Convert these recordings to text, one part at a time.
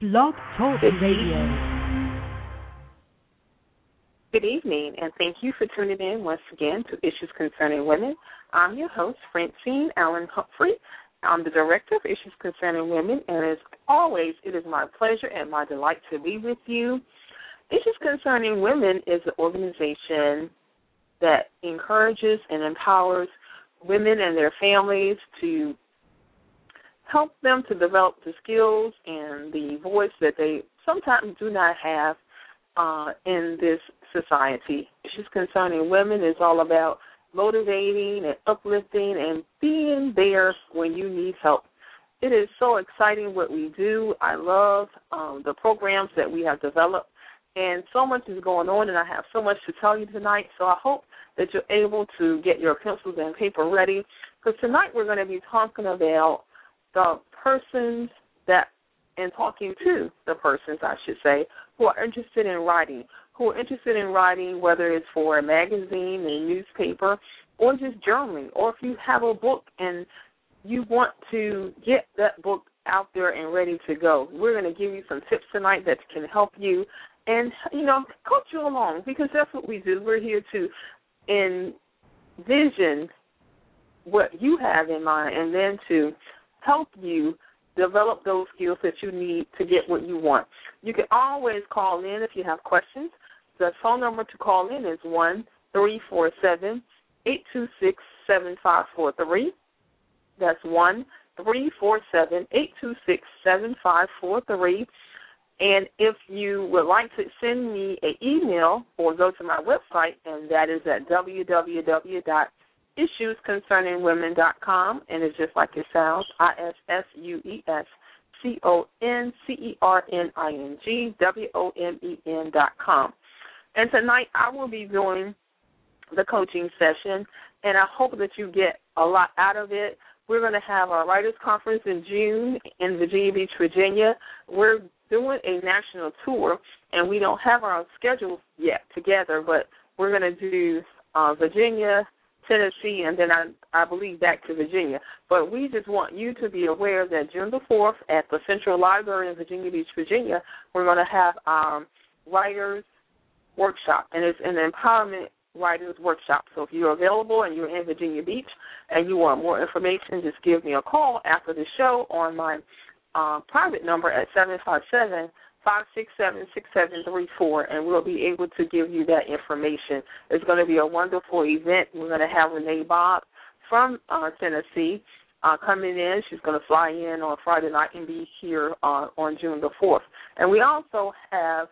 Blog Talk Radio. Good evening, and thank you for tuning in once again to Issues Concerning Women. I'm your host, Francine Allen Humphrey. I'm the Director of Issues Concerning Women, and as always, it is my pleasure and my delight to be with you. Issues Concerning Women is an organization that encourages and empowers women and their families to help them to develop the skills and the voice that they sometimes do not have in this society. Issues Concerning Women is all about motivating and uplifting and being there when you need help. It is so exciting what we do. I love the programs that we have developed, and so much is going on, and I have so much to tell you tonight, so I hope that you're able to get your pencils and paper ready, because tonight we're going to be talking about the persons that, and talking to the persons, I should say, who are interested in writing, whether it's for a magazine, a newspaper, or just journaling, or if you have a book and you want to get that book out there and ready to go. We're going to give you some tips tonight that can help you and, coach you along, because that's what we do. We're here to envision what you have in mind and then to help you develop those skills that you need to get what you want. You can always call in if you have questions. The phone number to call in is 1-347-826-7543. That's 1-347-826-7543. And if you would like to send me an email or go to my website, and that is at www.issuesconcerningwomen.com, and it's just like it sounds, ISSUESCONCERNINGWOMEN.com. And tonight I will be doing the coaching session, and I hope that you get a lot out of it. We're going to have our writers' conference in June in Virginia Beach, Virginia. We're doing a national tour, and we don't have our schedule yet together, but we're going to do Virginia, Tennessee, and then I believe back to Virginia. But we just want you to be aware that June the 4th at the Central Library in Virginia Beach, Virginia, we're going to have our writers' workshop, and it's an empowerment writers' workshop. So if you're available and you're in Virginia Beach and you want more information, just give me a call after the show on my private number at 757-567-6734, and we'll be able to give you that information. It's going to be a wonderful event. We're going to have Renee Bob from Tennessee coming in. She's going to fly in on Friday night and be here on June the 4th. And we also have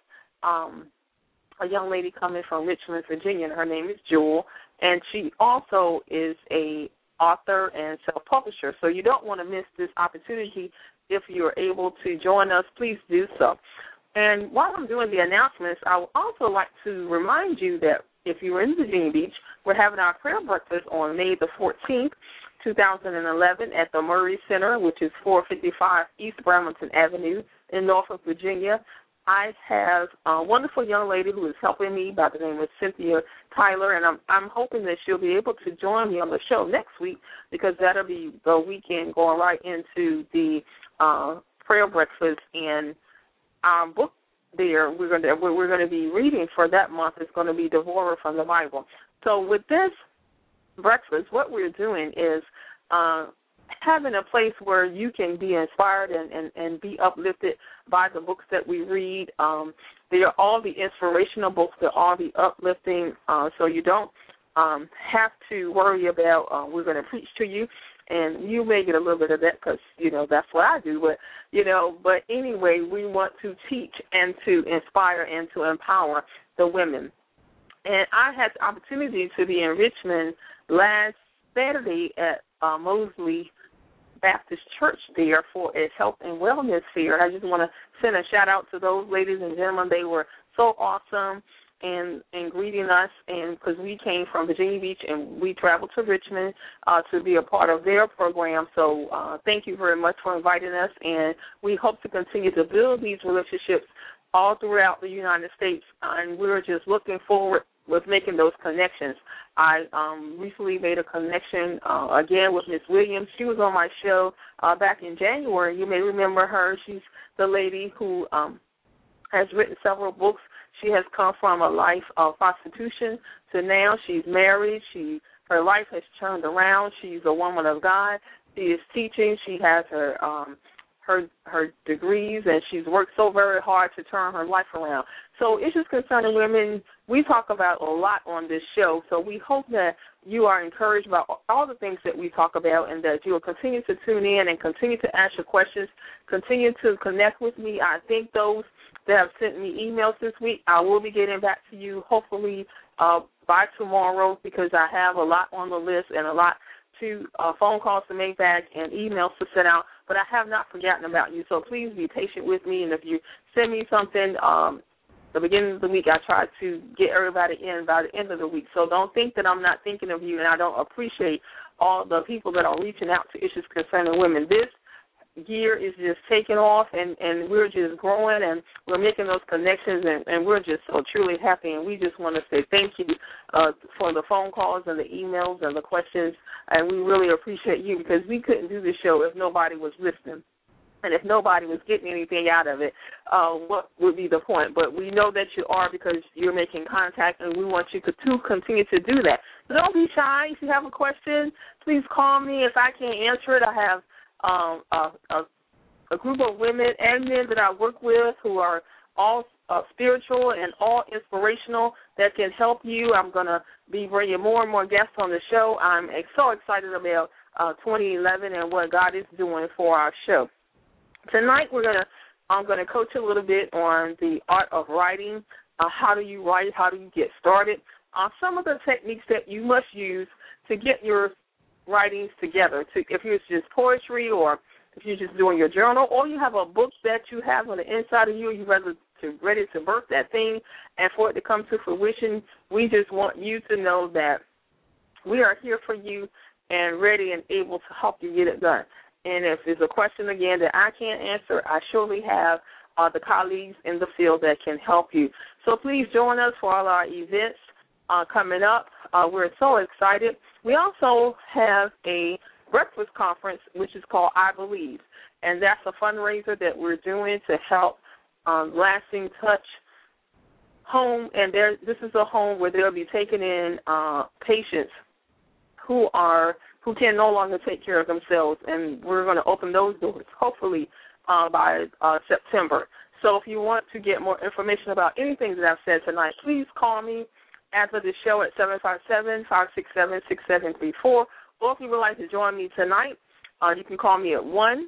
a young lady coming from Richmond, Virginia, and her name is Jewel, and she also is a author and self-publisher. So you don't want to miss this opportunity. If you're able to join us, please do so. And while I'm doing the announcements, I would also like to remind you that if you're in Virginia Beach, we're having our prayer breakfast on May the 14th, 2011 at the Murray Center, which is 455 East Bremerton Avenue in Norfolk, Virginia. I have a wonderful young lady who is helping me by the name of Cynthia Tyler, and I'm hoping that she'll be able to join me on the show next week, because that'll be the weekend going right into the prayer breakfast, and our book there we're going to be reading for that month is going to be Devorah from the Bible. So with this breakfast, what we're doing is having a place where you can be inspired and be uplifted by the books that we read. They are all the inspirational books. They're all the uplifting, so you don't have to worry about we're going to preach to you. And you may get a little bit of that because, that's what I do. But anyway, we want to teach and to inspire and to empower the women. And I had the opportunity to be in Richmond last Saturday at Mosley Baptist Church there for a health and wellness fair. And I just want to send a shout-out to those ladies and gentlemen. They were so awesome and greeting us, and because we came from Virginia Beach and we traveled to Richmond to be a part of their program. So thank you very much for inviting us, and we hope to continue to build these relationships all throughout the United States, and we're just looking forward with making those connections. I recently made a connection, again, with Miss Williams. She was on my show back in January. You may remember her. She's the lady who has written several books. She has come from a life of prostitution to now she's married. Her life has turned around. She's a woman of God. She is teaching. She has her degrees, and she's worked so very hard to turn her life around. So issues concerning women, we talk about a lot on this show, so we hope that you are encouraged by all the things that we talk about and that you will continue to tune in and continue to ask your questions, continue to connect with me. I thank those that have sent me emails this week. I will be getting back to you hopefully by tomorrow because I have a lot on the list and a lot to phone calls to make back and emails to send out, but I have not forgotten about you, so please be patient with me, and if you send me something the beginning of the week, I try to get everybody in by the end of the week, so don't think that I'm not thinking of you and I don't appreciate all the people that are reaching out to issues concerning women. This year is just taking off, and we're just growing, and we're making those connections, and we're just so truly happy, and we just want to say thank you for the phone calls and the emails and the questions, and we really appreciate you because we couldn't do this show if nobody was listening. And if nobody was getting anything out of it, what would be the point? But we know that you are because you're making contact, and we want you to continue to do that. So don't be shy. If you have a question, please call me. If I can't answer it, I have a group of women and men that I work with who are all spiritual and all inspirational that can help you. I'm going to be bringing more and more guests on the show. I'm so excited about 2011 and what God is doing for our show. Tonight I'm going to coach a little bit on the art of writing. How do you write? How do you get started? Some of the techniques that you must use to get your writings together. If it's just poetry or if you're just doing your journal or you have a book that you have on the inside of you, you're ready to birth that thing and for it to come to fruition, we just want you to know that we are here for you and ready and able to help you get it done. And if there's a question, again, that I can't answer, I surely have the colleagues in the field that can help you. So please join us for all our events coming up. We're so excited. We also have a breakfast conference, which is called I Believe, and that's a fundraiser that we're doing to help Lasting Touch Home. And this is a home where they'll be taking in patients who can no longer take care of themselves, and we're going to open those doors hopefully by September. So if you want to get more information about anything that I've said tonight, please call me after the show at 757-567-6734. Or if you would like to join me tonight, you can call me at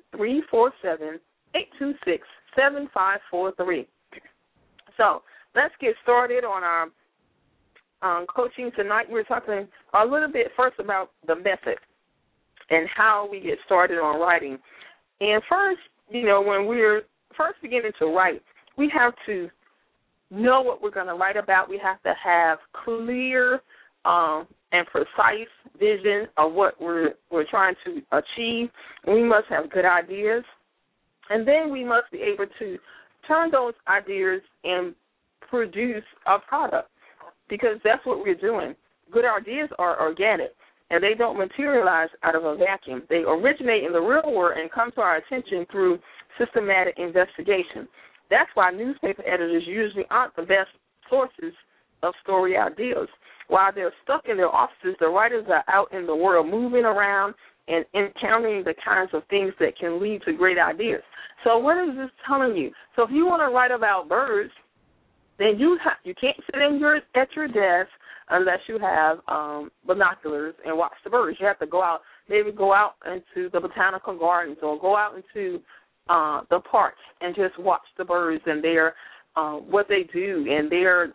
1-347-826-7543. So let's get started on our coaching tonight. We're talking a little bit first about the method and how we get started on writing. And first, when we're first beginning to write, we have to know what we're going to write about. We have to have clear and precise vision of what we're trying to achieve. We must have good ideas. And then we must be able to turn those ideas and produce a product, because that's what we're doing. Good ideas are organic, and they don't materialize out of a vacuum. They originate in the real world and come to our attention through systematic investigation. That's why newspaper editors usually aren't the best sources of story ideas. While they're stuck in their offices, the writers are out in the world moving around and encountering the kinds of things that can lead to great ideas. So what is this telling you? So if you want to write about birds, then you can't sit at your desk unless you have binoculars and watch the birds. You have to go out into the botanical gardens or go out into the parks and just watch the birds and their what they do and their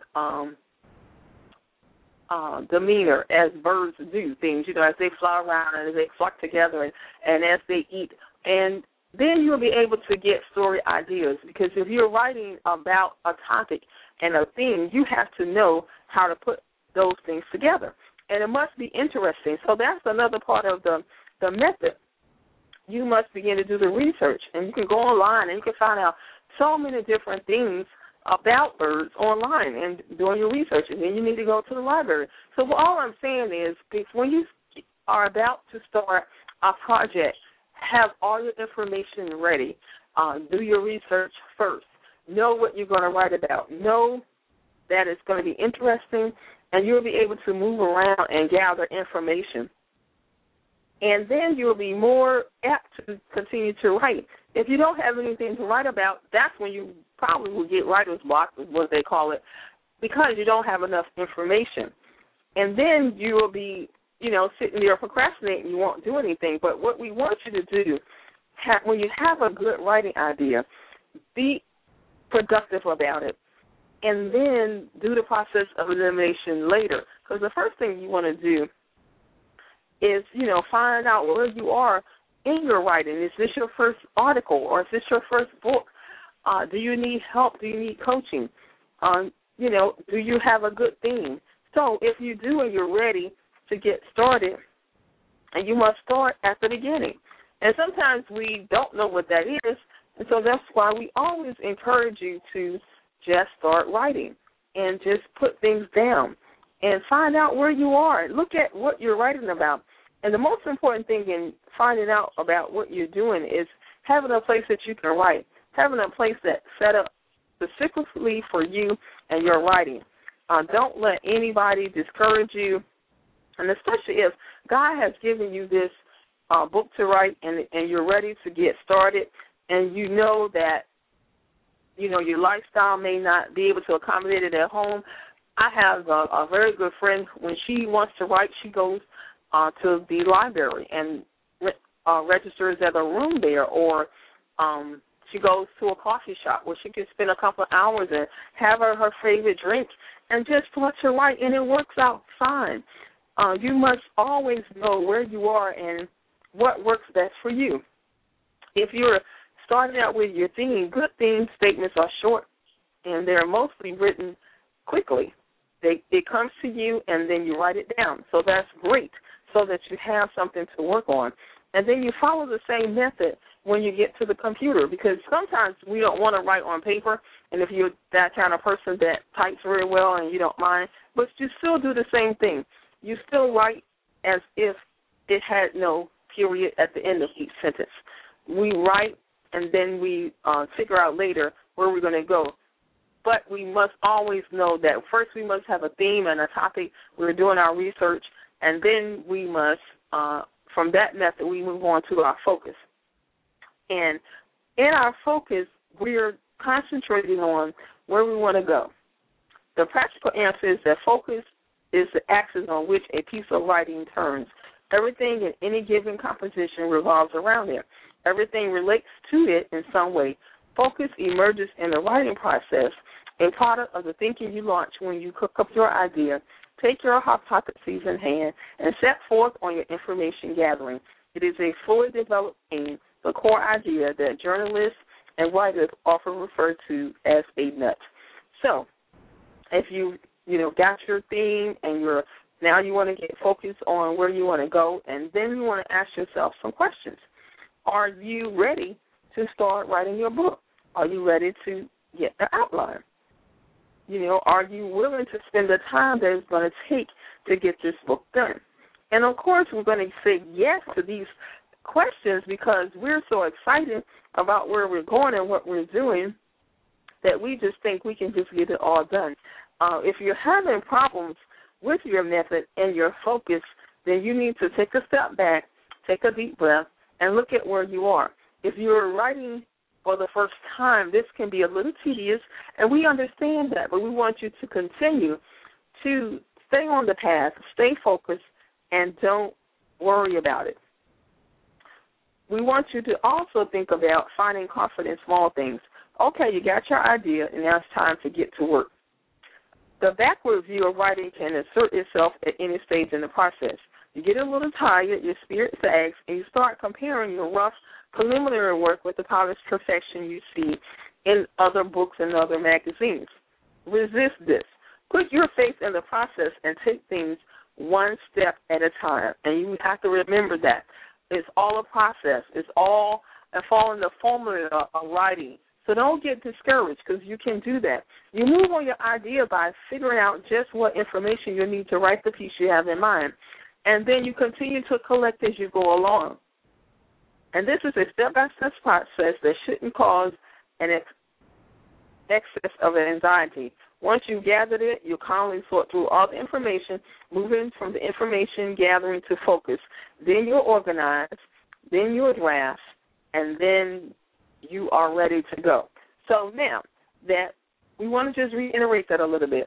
demeanor as birds do things, as they fly around and as they flock together and as they eat. And then you'll be able to get story ideas, because if you're writing about a topic and a theme, you have to know how to put those things together. And it must be interesting. So that's another part of the method. You must begin to do the research, and you can go online and you can find out so many different things about birds online and doing your research, and then you need to go to the library. So all I'm saying is, when you are about to start a project, have all your information ready. Do your research first. Know what you're going to write about. Know that it's going to be interesting, and you'll be able to move around and gather information. And then you'll be more apt to continue to write. If you don't have anything to write about, that's when you probably will get writer's block, is what they call it, because you don't have enough information. And then you will be, sitting there procrastinating. You won't do anything. But what we want you to do, when you have a good writing idea, be productive about it, and then do the process of elimination later. Because the first thing you want to do is, find out where you are in your writing. Is this your first article, or is this your first book? Do you need help? Do you need coaching? Do you have a good theme? So if you do and you're ready to get started, and you must start at the beginning. And sometimes we don't know what that is, and so that's why we always encourage you to just start writing and just put things down and find out where you are. Look at what you're writing about. And the most important thing in finding out about what you're doing is having a place that you can write, having a place that's set up specifically for you and your writing. Don't let anybody discourage you, and especially if God has given you this book to write and you're ready to get started, and you know that, your lifestyle may not be able to accommodate it at home. I have a very good friend. When she wants to write, she goes to the library and registers at a room there, or she goes to a coffee shop where she can spend a couple of hours and have her favorite drink and just start to write, and it works out fine. You must always know where you are and what works best for you. If you're starting out with your theme, good theme statements are short, and they're mostly written quickly. It comes to you, and then you write it down. So that's great, so that you have something to work on. And then you follow the same method when you get to the computer, because sometimes we don't want to write on paper, and if you're that kind of person that types very well and you don't mind, but you still do the same thing. You still write as if it had no period at the end of each sentence. We write, and then we figure out later where we're going to go. But we must always know that first we must have a theme and a topic. We're doing our research, and then we must, from that method, we move on to our focus. And in our focus, we're concentrating on where we want to go. The practical answer is that focus is the axis on which a piece of writing turns. Everything in any given composition revolves around it. Everything relates to it in some way. Focus emerges in the writing process, a product of the thinking you launch when you cook up your idea. Take your hypotheses in hand and set forth on your information gathering. It is a fully developed aim, the core idea that journalists and writers often refer to as a nut. So, if you got your theme and now you want to get focused on where you want to go, and then you want to ask yourself some questions. Are you ready to start writing your book? Are you ready to get the outline? Are you willing to spend the time that it's going to take to get this book done? And, of course, we're going to say yes to these questions because we're so excited about where we're going and what we're doing that we just think we can just get it all done. If you're having problems with your method and your focus, then you need to take a step back, take a deep breath, and look at where you are. If you're writing for the first time, this can be a little tedious, and we understand that, but we want you to continue to stay on the path, stay focused, and don't worry about it. We want you to also think about finding comfort in small things. Okay, you got your idea, and now it's time to get to work. The backward view of writing can assert itself at any stage in the process. You get a little tired, your spirit sags, and you start comparing your rough preliminary work with the polished perfection you see in other books and other magazines. Resist this. Put your faith in the process and take things one step at a time. And you have to remember that. It's all a process. It's all following the formula of writing. So don't get discouraged, because you can do that. You move on your idea by figuring out just what information you need to write the piece you have in mind. And then you continue to collect as you go along. And this is a step-by-step process that shouldn't cause an excess of anxiety. Once you've gathered it, you calmly sort through all the information, moving from the information gathering to focus. Then you'll organize, then you'll draft, and then you are ready to go. So now that we want to just reiterate that a little bit.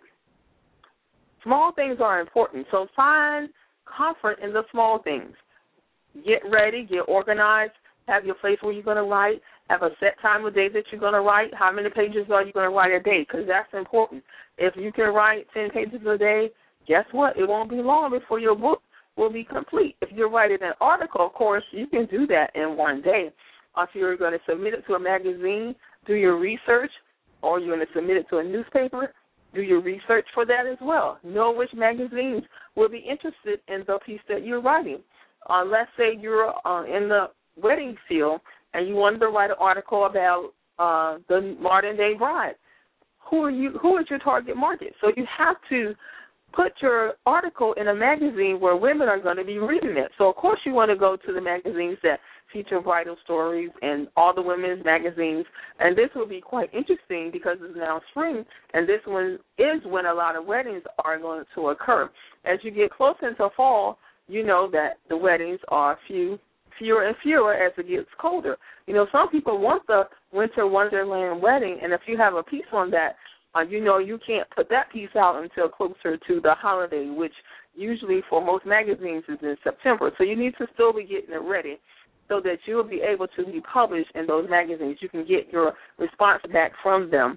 Small things are important, so find comfort in the small things. Get ready, get organized, have your place where you're going to write, have a set time of day that you're going to write. How many pages are you going to write a day? Because that's important. If you can write 10 pages a day, guess what? It won't be long before your book will be complete. If you're writing an article, of course, you can do that in one day. If you're going to submit it to a magazine, do your research, or you're going to submit it to a newspaper, do your research for that as well. Know which magazines will be interested in the piece that you're writing. Let's say you're in the wedding field and you wanted to write an article about the modern-day bride. Who is your target market? So you have to put your article in a magazine where women are going to be reading it. So, of course, you want to go to the magazines that feature bridal stories and all the women's magazines. And this will be quite interesting because it's now spring, and this one is when a lot of weddings are going to occur. As you get closer into fall, you know that the weddings are fewer and fewer as it gets colder. You know, some people want the winter wonderland wedding, and if you have a piece on that, you know you can't put that piece out until closer to the holiday, which usually for most magazines is in September. So you need to still be getting it ready so that you'll be able to be published in those magazines. You can get your response back from them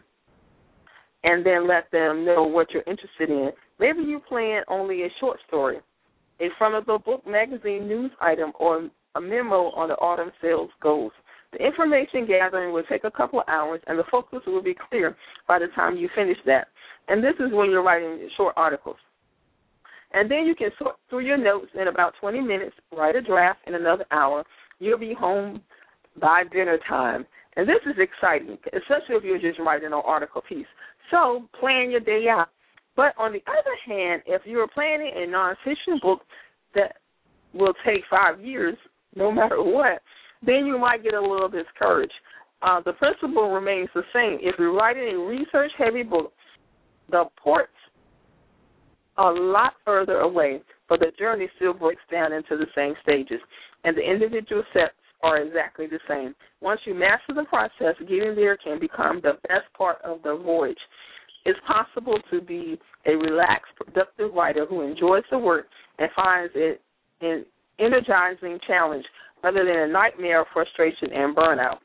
and then let them know what you're interested in. Maybe you plan only a short story, a front-of-the-book magazine news item, or a memo on the autumn sales goals. The information gathering will take a couple of hours, and the focus will be clear by the time you finish that. And this is when you're writing short articles. And then you can sort through your notes in about 20 minutes, write a draft in another hour. You'll be home by dinner time. And this is exciting, especially if you're just writing an article piece. So plan your day out. But on the other hand, if you're planning a nonfiction book that will take 5 years, no matter what, then you might get a little discouraged. The principle remains the same. If you're writing a research-heavy book, the ports are a lot further away, but the journey still breaks down into the same stages, and the individual steps are exactly the same. Once you master the process, getting there can become the best part of the voyage. It's possible to be a relaxed, productive writer who enjoys the work and finds it an energizing challenge rather than a nightmare of frustration and burnout.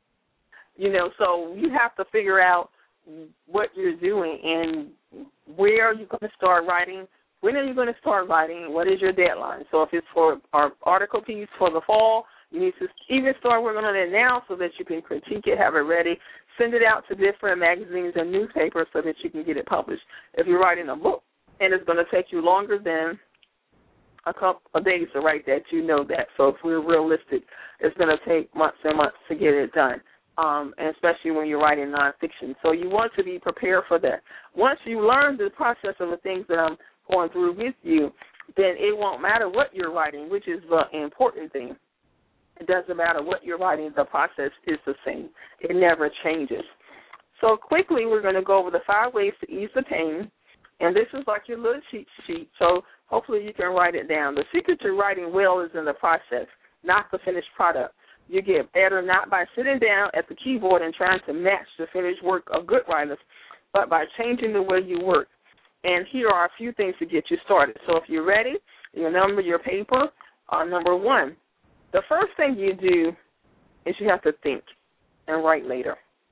You know, so you have to figure out what you're doing and where you're going to start writing. When are you going to start writing? What is your deadline? So if it's for our article piece for the fall, you need to even start working on it now so that you can critique it, have it ready, send it out to different magazines and newspapers so that you can get it published. If you're writing a book and it's going to take you longer than a couple of days to write that, you know that. So if we're realistic, it's going to take months and months to get it done, and especially when you're writing nonfiction. So you want to be prepared for that. Once you learn the process of the things that I'm going through with you, then it won't matter what you're writing, which is the important thing. It doesn't matter what you're writing. The process is the same. It never changes. So quickly, we're going to go over the 5 ways to ease the pain. And this is like your little cheat sheet, so hopefully you can write it down. The secret to writing well is in the process, not the finished product. You get better not by sitting down at the keyboard and trying to match the finished work of good writers, but by changing the way you work. And here are a few things to get you started. So if you're ready, you number your paper. Number 1, the first thing you do is you have to think and write later.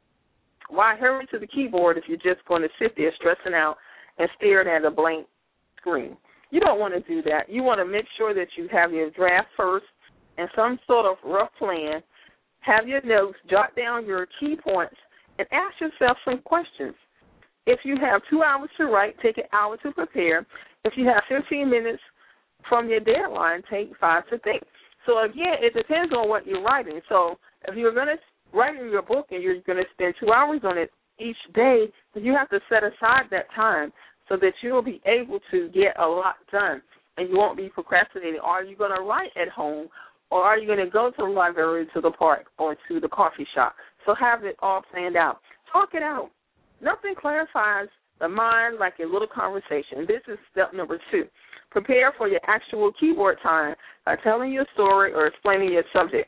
Why hurry to the keyboard if you're just going to sit there stressing out and staring at a blank screen? You don't want to do that. You want to make sure that you have your draft first and some sort of rough plan. Have your notes, jot down your key points, and ask yourself some questions. If you have 2 hours to write, take an hour to prepare. If you have 15 minutes from your deadline, take 5 to think. So, again, it depends on what you're writing. So if you're going to writing your book and you're going to spend 2 hours on it each day, you have to set aside that time so that you'll be able to get a lot done and you won't be procrastinating. Are you going to write at home, or are you going to go to the library, to the park, or to the coffee shop? So have it all planned out. Talk it out. Nothing clarifies the mind like a little conversation. This is step number 2. Prepare for your actual keyboard time by telling your story or explaining your subject.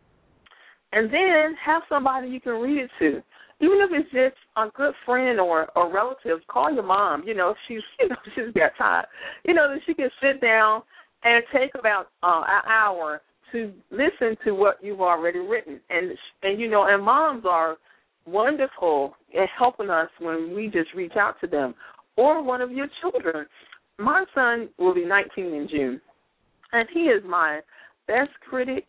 And then have somebody you can read it to. Even if it's just a good friend or relative, call your mom. If she's got time. That she can sit down and take about an hour to listen to what you've already written. And moms are wonderful at helping us when we just reach out to them. Or one of your children. My son will be 19 in June, and he is my best critic,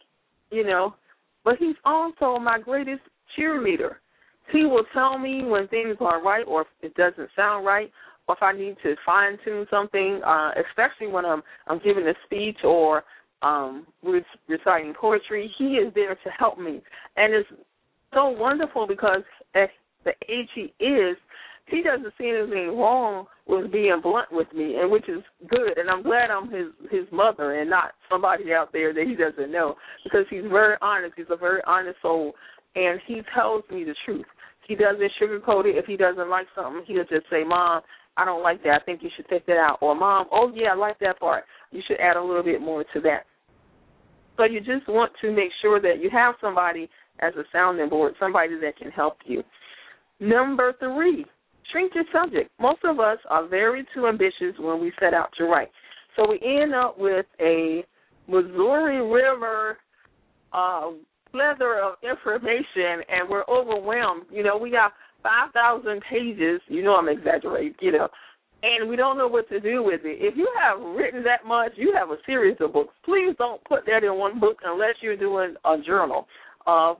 but he's also my greatest cheerleader. He will tell me when things are right or if it doesn't sound right, or if I need to fine-tune something, especially when I'm giving a speech or reciting poetry. He is there to help me. And it's so wonderful because at the age he is, he doesn't see anything wrong with being blunt with me, and which is good. And I'm glad I'm his mother and not somebody out there that he doesn't know, because he's very honest. He's a very honest soul, and he tells me the truth. He doesn't sugarcoat it. If he doesn't like something, he'll just say, Mom, I don't like that. I think you should take that out. Or, Mom, oh, yeah, I like that part. You should add a little bit more to that. So you just want to make sure that you have somebody as a sounding board, somebody that can help you. Number 3, shrink your subject. Most of us are very too ambitious when we set out to write. So we end up with a Missouri River plethora of information, and we're overwhelmed. We got 5,000 pages. I'm exaggerating, and we don't know what to do with it. If you have written that much, you have a series of books. Please don't put that in one book unless you're doing a journal, a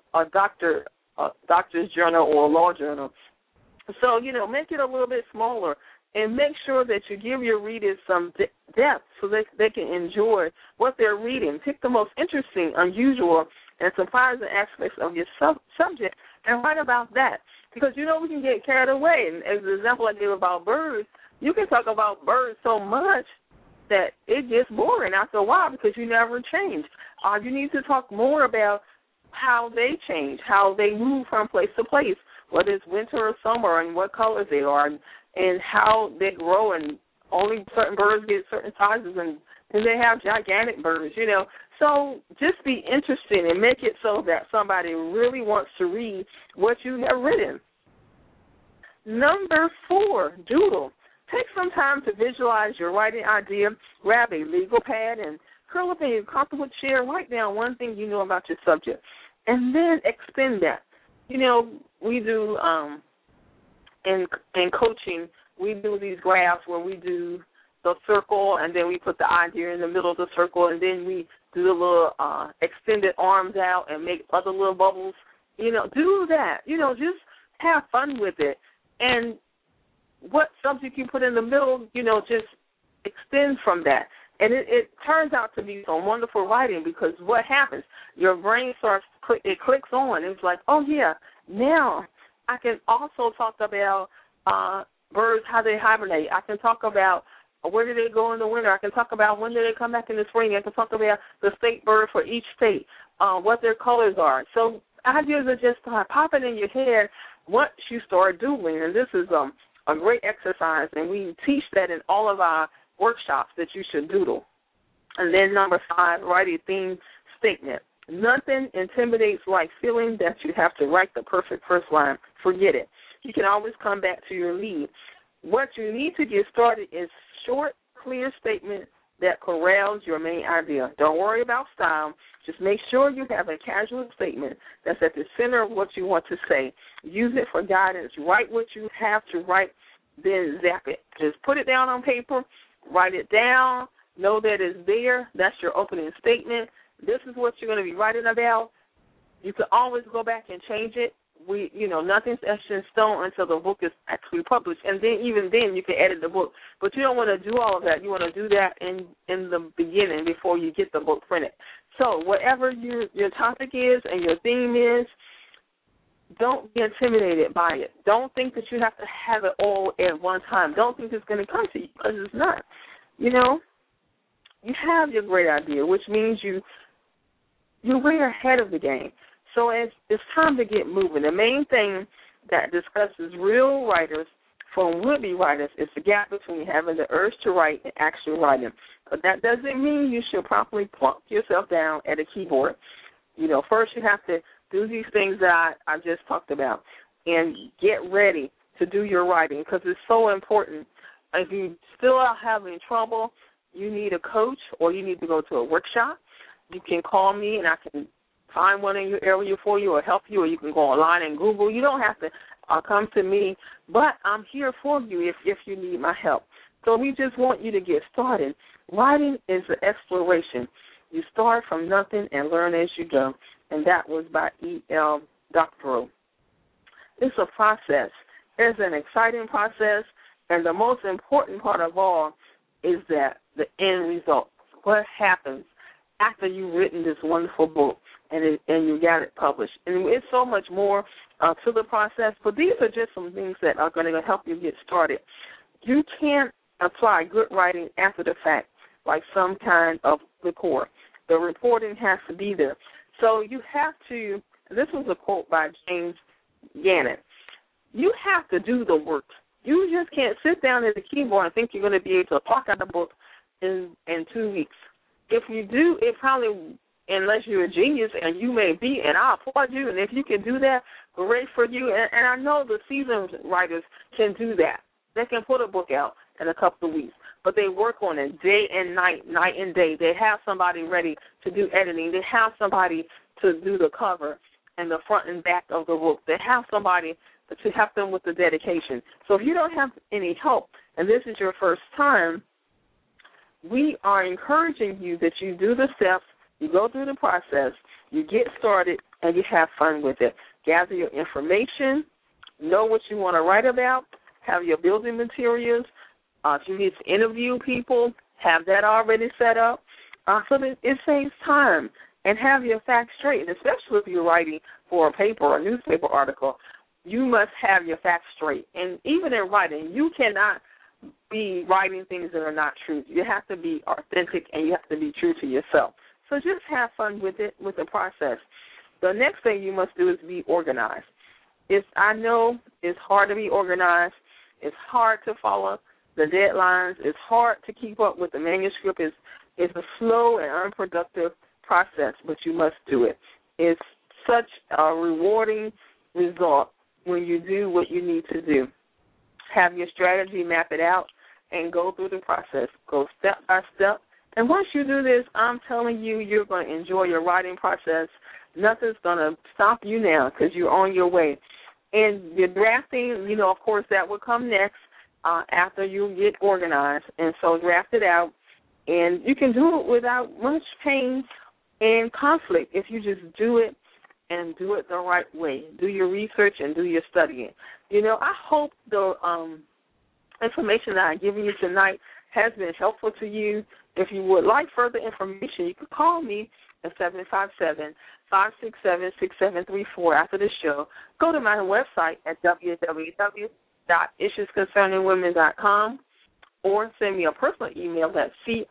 doctor's journal or a law journal. So, make it a little bit smaller and make sure that you give your readers some depth so that they can enjoy what they're reading. Pick the most interesting, unusual, and surprising aspects of your subject and write about that. Because, we can get carried away. And as the example I gave about birds, you can talk about birds so much that it gets boring after a while because you never change. You need to talk more about how they change, how they move from place to place, whether it's winter or summer, and what colors they are, and how they grow, and only certain birds get certain sizes, and they have gigantic birds, So just be interested and make it so that somebody really wants to read what you have written. Number 4, doodle. Take some time to visualize your writing idea. Grab a legal pad and curl up in your comfortable chair. Write down one thing you know about your subject, and then expend that. We do in coaching, we do these graphs where we do the circle, and then we put the idea in the middle of the circle, and then we do the little extended arms out and make other little bubbles. Do that. Just have fun with it. And what subject you put in the middle, just extend from that. And it turns out to be some wonderful writing, because what happens, your brain it clicks on. It's like, oh, yeah, now I can also talk about birds, how they hibernate. I can talk about where do they go in the winter. I can talk about when do they come back in the spring. I can talk about the state bird for each state, what their colors are. So ideas are just popping in your head once you start doodling. And this is a great exercise, and we teach that in all of our workshops, that you should doodle. And then number 5, write a theme statement. Nothing intimidates like feeling that you have to write the perfect first line. Forget it. You can always come back to your lead. What you need to get started is short, clear statement that corrals your main idea. Don't worry about style. Just make sure you have a casual statement that's at the center of what you want to say. Use it for guidance. Write what you have to write, then zap it. Just put it down on paper, write it down, know that it's there. That's your opening statement. This is what you're going to be writing about. You can always go back and change it. Nothing's etched in stone until the book is actually published, and then even then you can edit the book. But you don't want to do all of that. You want to do that in the beginning before you get the book printed. So whatever your topic is and your theme is, don't be intimidated by it. Don't think that you have to have it all at one time. Don't think it's going to come to you, because it's not. You know, you have your great idea, which means you're way ahead of the game. So it's time to get moving. The main thing that discusses real writers from would-be writers is the gap between having the urge to write and actually writing. But that doesn't mean you should properly plunk yourself down at a keyboard. You know, first you have to do these things that I just talked about and get ready to do your writing, because it's so important. If you still are having trouble, you need a coach or you need to go to a workshop. You can call me and I can find one in your area for you or help you, or you can go online and Google. You don't have to come to me, but I'm here for you if you need my help. So we just want you to get started. Writing is an exploration. You start from nothing and learn as you go, and that was by E.L. Doctorow. It's a process. It's an exciting process, and the most important part of all is that the end result, what happens after you've written this wonderful book and you got it published. And it's so much more to the process, but these are just some things that are going to help you get started. You can't apply good writing after the fact, like some kind of liqueur. The reporting has to be there. So you have to, this was a quote by James Gannett, you have to do the work. You just can't sit down at the keyboard and think you're going to be able to talk out the book in 2 weeks. If you do, it probably, unless you're a genius, and you may be, and I applaud you, and if you can do that, great for you. And I know the seasoned writers can do that. They can put a book out in a couple of weeks, but they work on it day and night, night and day. They have somebody ready to do editing. They have somebody to do the cover and the front and back of the book. They have somebody to help them with the dedication. So if you don't have any help, and this is your first time, we are encouraging you that you do the steps, you go through the process, you get started, and you have fun with it. Gather your information, know what you want to write about, have your building materials. If you need to interview people, have that already set up so that it saves time, and have your facts straight, and especially if you're writing for a paper or a newspaper article. You must have your facts straight. And even in writing, you cannot be writing things that are not true. You have to be authentic, and you have to be true to yourself. So just have fun with it, with the process. The next thing you must do is be organized. I know it's hard to be organized. It's hard to follow the deadlines. It's hard to keep up with the manuscript. It's a slow and unproductive process, but you must do it. It's such a rewarding result when you do what you need to do. Have your strategy, map it out, and go through the process. Go step by step. And once you do this, I'm telling you, you're going to enjoy your writing process. Nothing's going to stop you now because you're on your way. And your drafting, of course, that will come next after you get organized. And so draft it out. And you can do it without much pain and conflict if you just do it and do it the right way. Do your research and do your studying. I hope the information that I've given you tonight has been helpful to you. If you would like further information, you can call me at 757-567-6734 after the show. Go to my website at www.issuesconcerningwomen.com or send me a personal email at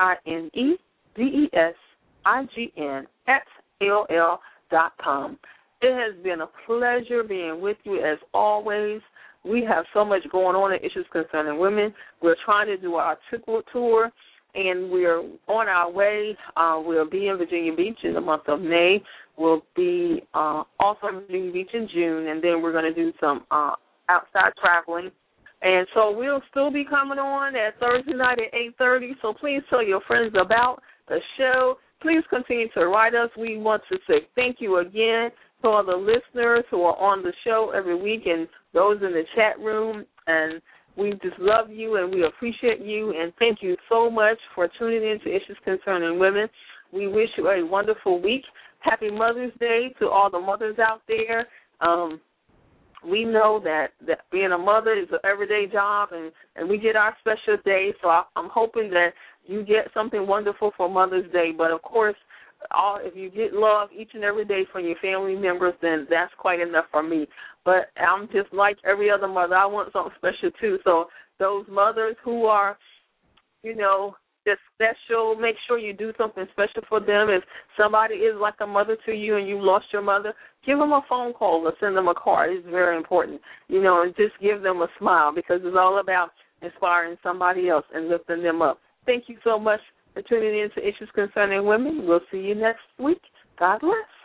CINEDESIGN@AOL.com. It has been a pleasure being with you as always. We have so much going on at Issues Concerning Women. We're trying to do our tour, and we're on our way. We'll be in Virginia Beach in the month of May. We'll be also in Virginia Beach in June, and then we're going to do some outside traveling. And so we'll still be coming on at Thursday night at 8:30, so please tell your friends about the show. Please continue to write us. We want to say thank you again to all the listeners who are on the show every week and those in the chat room. And we just love you and we appreciate you. And thank you so much for tuning in to Issues Concerning Women. We wish you a wonderful week. Happy Mother's Day to all the mothers out there. We know that being a mother is an everyday job, and we get our special day. So I'm hoping that you get something wonderful for Mother's Day. But, of course, if you get love each and every day from your family members, then that's quite enough for me. But I'm just like every other mother. I want something special, too. So those mothers who are, just special, make sure you do something special for them. If somebody is like a mother to you and you lost your mother, give them a phone call or send them a card. It's very important, and just give them a smile, because it's all about inspiring somebody else and lifting them up. Thank you so much for tuning in to Issues Concerning Women. We'll see you next week. God bless.